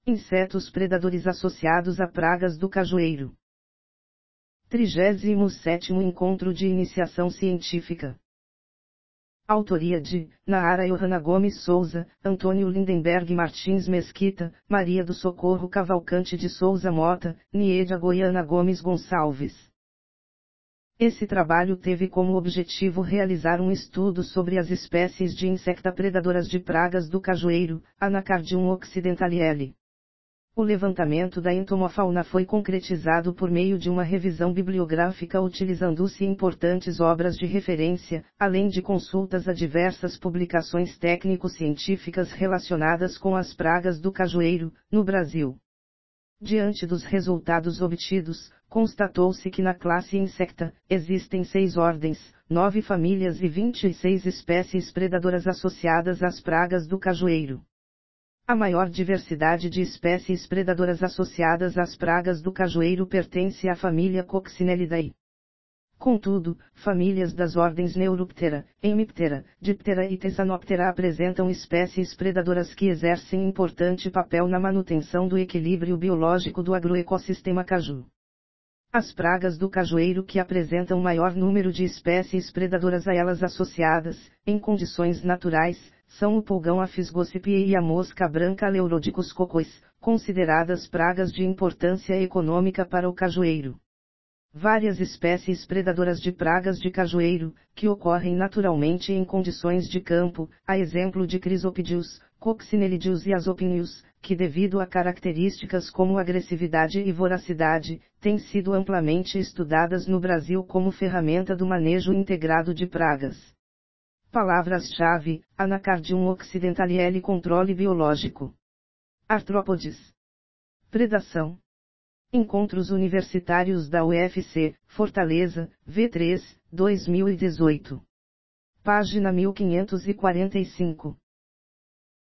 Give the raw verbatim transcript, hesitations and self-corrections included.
Insetos predadores associados a pragas do cajueiro. trigésimo sétimo Encontro de Iniciação Científica. Autoria de Nahara Johanna Gomes Souza, Antônio Lindenberg Martins Mesquita, Maria do Socorro Cavalcante de Souza Mota, Niedia Goiana Gomes Gonçalves. Esse trabalho teve como objetivo realizar um estudo sobre as espécies de insecta predadoras de pragas do cajueiro, Anacardium occidentale. O levantamento da entomofauna foi concretizado por meio de uma revisão bibliográfica utilizando-se importantes obras de referência, além de consultas a diversas publicações técnico-científicas relacionadas com as pragas do cajueiro, no Brasil. Diante dos resultados obtidos, constatou-se que na classe Insecta, existem seis ordens, nove famílias e vinte e seis espécies predadoras associadas às pragas do cajueiro. A maior diversidade de espécies predadoras associadas às pragas do cajueiro pertence à família Coccinellidae. Contudo, famílias das ordens Neuroptera, Hemiptera, Diptera e Tessanoptera apresentam espécies predadoras que exercem importante papel na manutenção do equilíbrio biológico do agroecossistema caju. As pragas do cajueiro que apresentam maior número de espécies predadoras a elas associadas, em condições naturais, são o pulgão Apis gossipiae e a mosca branca Leurodicus cocois, consideradas pragas de importância econômica para o cajueiro. Várias espécies predadoras de pragas de cajueiro, que ocorrem naturalmente em condições de campo, a exemplo de Chrysopedius, Coccinellidius e Asopinius, que devido a características como agressividade e voracidade, têm sido amplamente estudadas no Brasil como ferramenta do manejo integrado de pragas. Palavras-chave: Anacardium occidentale, controle biológico. Artrópodes. Predação. Encontros Universitários da U F C, Fortaleza, V três, dois mil e dezoito. Página mil quinhentos e quarenta e cinco.